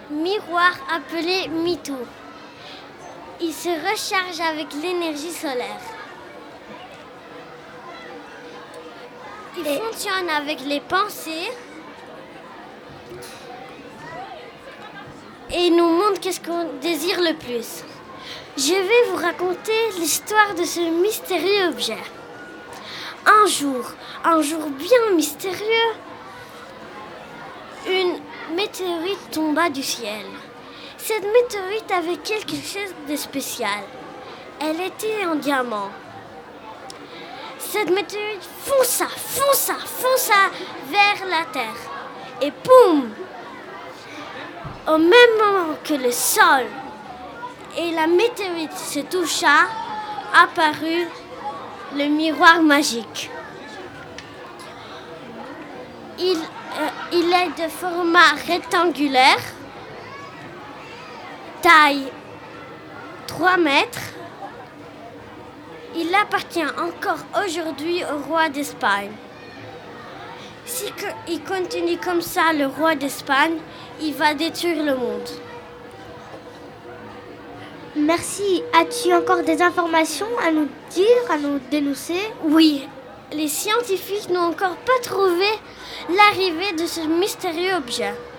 miroir appelé MeToo. Il se recharge avec l'énergie solaire. Il fonctionne avec les pensées et il nous montre qu'est-ce qu'on désire le plus. Je vais vous raconter l'histoire de ce mystérieux objet. Un jour bien mystérieux, une météorite tomba du ciel. Cette météorite avait quelque chose de spécial. Elle était en diamant. Cette météorite fonça vers la Terre. Et boum! Au même moment que le sol et la météorite se toucha, apparut le miroir magique. Il est de format rectangulaire, taille 3 mètres. Il appartient encore aujourd'hui au roi d'Espagne. Si il continue comme ça, le roi d'Espagne, il va détruire le monde. Merci. As-tu encore des informations à nous dire, à nous dénoncer? Oui, les scientifiques n'ont encore pas trouvé l'arrivée de ce mystérieux objet.